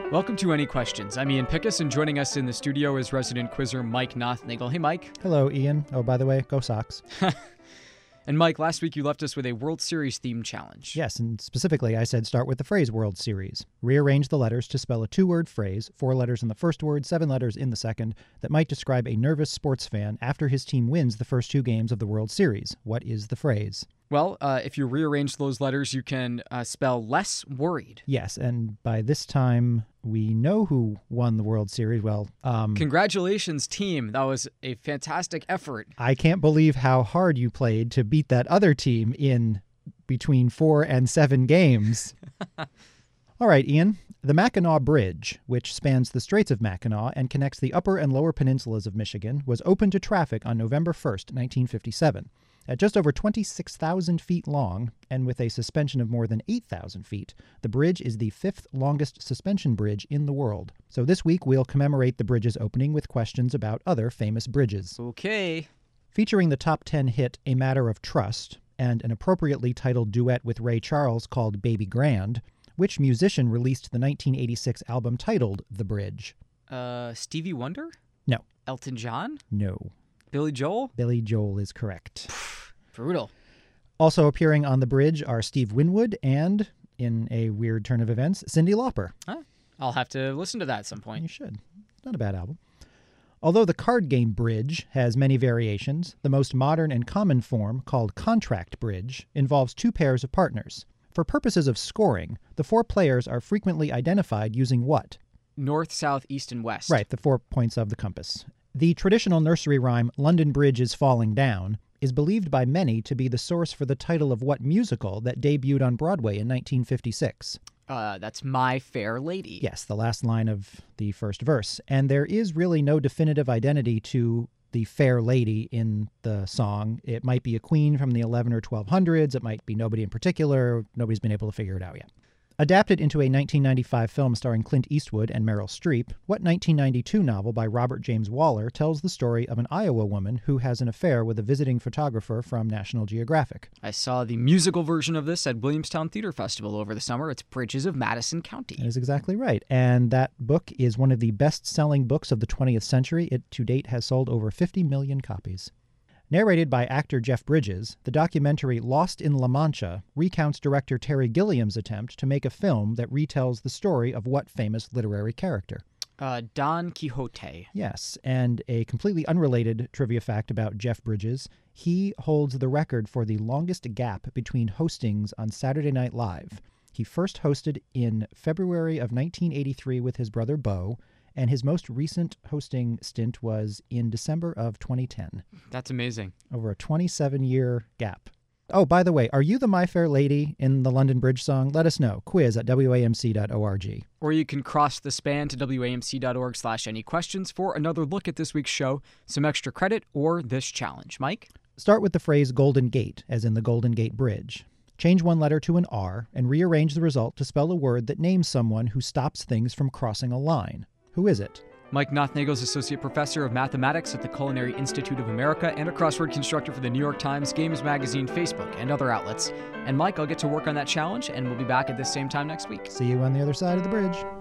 Welcome to Any Questions. I'm Ian Pickus, and joining us in the studio is resident quizzer Mike Nothnagel. Hey, Mike. Hello, Ian. Oh, by the way, go Sox. And Mike, last week you left us with a World Series theme challenge. Yes, and specifically I said start with the phrase World Series. Rearrange the letters to spell a two-word phrase, 4 letters in the first word, 7 letters in the second, that might describe a nervous sports fan after his team wins the first 2 games of the World Series. What is the phrase? Well, if you rearrange those letters, you can spell less worried. Yes, and by this time we know who won the World Series. Congratulations, team. That was a fantastic effort. I can't believe how hard you played to beat that other team in between 4 and 7 games. All right, Ian. The Mackinac Bridge, which spans the Straits of Mackinac and connects the upper and lower peninsulas of Michigan, was opened to traffic on November 1st, 1957. At just over 26,000 feet long, and with a suspension of more than 8,000 feet, the bridge is the 5th longest suspension bridge in the world. So this week we'll commemorate the bridge's opening with questions about other famous bridges. Okay. Featuring the top 10 hit A Matter of Trust, and an appropriately titled duet with Ray Charles called Baby Grand, which musician released the 1986 album titled The Bridge? Stevie Wonder? No. Elton John? No. Billy Joel? Billy Joel is correct. Brutal. Also appearing on the bridge are Steve Winwood and, in a weird turn of events, Cyndi Lauper. Huh? I'll have to listen to that at some point. You should. Not a bad album. Although the card game bridge has many variations, the most modern and common form, called contract bridge, involves 2 pairs of partners. For purposes of scoring, the 4 players are frequently identified using what? North, south, east, and west. Right, the 4 points of the compass. The traditional nursery rhyme, London Bridge is Falling Down, is believed by many to be the source for the title of what musical that debuted on Broadway in 1956? That's My Fair Lady. Yes, the last line of the first verse. And there is really no definitive identity to the fair lady in the song. It might be a queen from the 11 or 1200s. It might be nobody in particular. Nobody's been able to figure it out yet. Adapted into a 1995 film starring Clint Eastwood and Meryl Streep, what 1992 novel by Robert James Waller tells the story of an Iowa woman who has an affair with a visiting photographer from National Geographic? I saw the musical version of this at Williamstown Theater Festival over the summer. It's Bridges of Madison County. That is exactly right. And that book is one of the best-selling books of the 20th century. It, to date, has sold over 50 million copies. Narrated by actor Jeff Bridges, the documentary Lost in La Mancha recounts director Terry Gilliam's attempt to make a film that retells the story of what famous literary character? Don Quixote. Yes, and a completely unrelated trivia fact about Jeff Bridges, he holds the record for the longest gap between hostings on Saturday Night Live. He first hosted in February of 1983 with his brother Bo, and his most recent hosting stint was in December of 2010. That's amazing. Over a 27-year gap. Oh, by the way, are you the My Fair Lady in the London Bridge song? Let us know. quiz@wamc.org. Or you can cross the span to wamc.org/anyquestions for another look at this week's show, some extra credit, or this challenge. Mike? Start with the phrase Golden Gate, as in the Golden Gate Bridge. Change 1 letter to an R and rearrange the result to spell a word that names someone who stops things from crossing a line. Who is it? Mike Nothnagel is Associate Professor of Mathematics at the Culinary Institute of America and a crossword constructor for the New York Times, Games Magazine, Facebook, and other outlets. And Mike, I'll get to work on that challenge, and we'll be back at this same time next week. See you on the other side of the bridge.